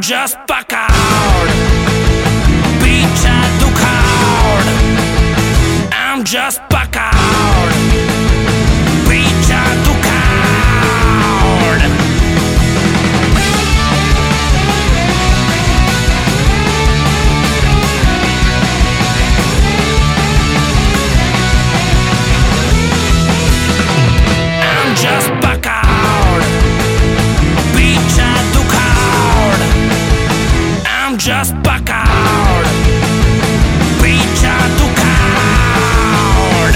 just pacard, pizza ducard. I'm just pacard, pizza ducard. I'm just pacard, pizza ducard. I'm just pacard, pizza ducard.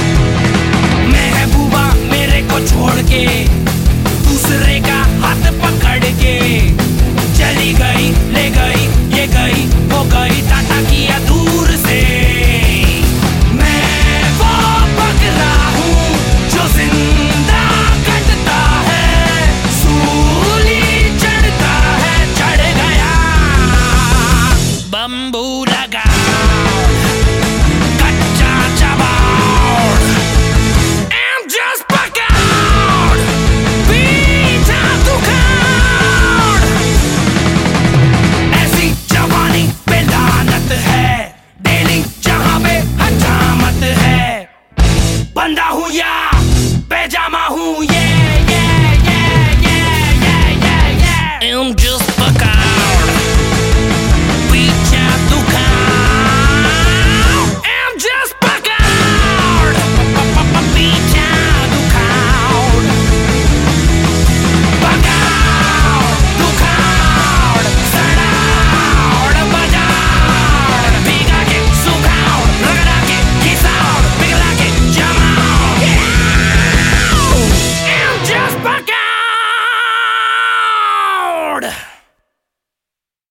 महबूबा मेरे को छोड़ के दूसरे का हाथ पकड़ के चली गई, ले गई, ये गई, वो गई, टाटा किया दूर से। मैं वो बकरा हूँ जो जिंदा कटता है, सूली चढ़ता है, चढ़ गया बम्बू लगा कच्चा चबाड़। I'm just pacard, pizza दुकान। ऐसी जवानी पे लानत है, डेली जहाँ पे हजामत है। बंदा हूँ या पैजामा हूँ ये